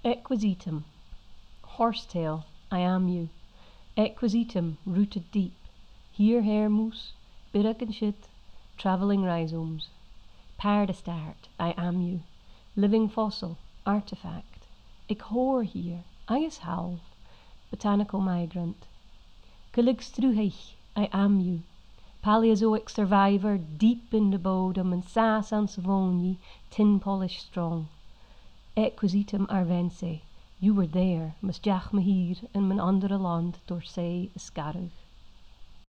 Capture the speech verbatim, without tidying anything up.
Equisetum. Horsetail, I am you. Equisetum, rooted deep. Hier hairmoose, birk and shit, travelling rhizomes. Paardestaart, I am you. Living fossil, artifact. Ik hoor hier, I is half. Botanical migrant. Caligstruhich, I am you. Paleozoic survivor, deep in the bodem and sass and savogni, tin polish strong. Equisetum arvense, you were there, mas jach me hier in mijn andere land door zee scarug.